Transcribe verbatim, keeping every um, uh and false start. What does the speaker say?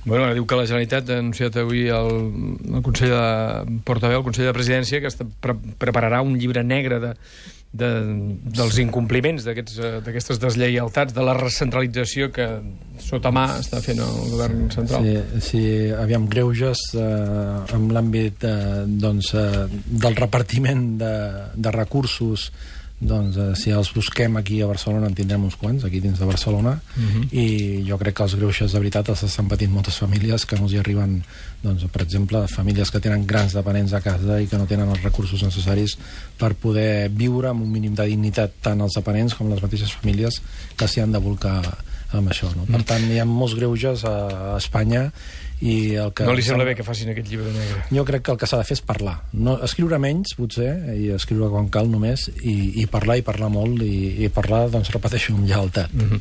Bueno, diu que la Generalitat ha anunciat avui el, el Consell de Portaveu, el Consell de Presidència, que està, pre prepararà un llibre negre de, de, dels incompliments d'aquestes deslleialtats, de la recentralització que sota mà està fent el govern central. Sí, sí, aviam, greuges eh, en l'àmbit eh, doncs, eh, del repartiment de, de recursos. Doncs eh, si els busquem aquí a Barcelona en tindrem uns quants, aquí dins de Barcelona, uh-huh. I jo crec que els greuges de veritat els estan patint moltes famílies que no els hi arriben, doncs, per exemple, famílies que tenen grans dependents a casa i que no tenen els recursos necessaris per poder viure amb un mínim de dignitat, tant els dependents com les mateixes famílies que s'hi han de volcar amb això, no? Per tant, hi ha molts greuges a, a Espanya. I el que no li sembla bé que facin aquest llibre negre? Jo crec que el que s'ha de fer és parlar, no, escriure menys potser, i escriure quan cal només, i, i parlar i parlar molt, i, i parlar, doncs repeteixo, amb lleialtat. Mm-hmm.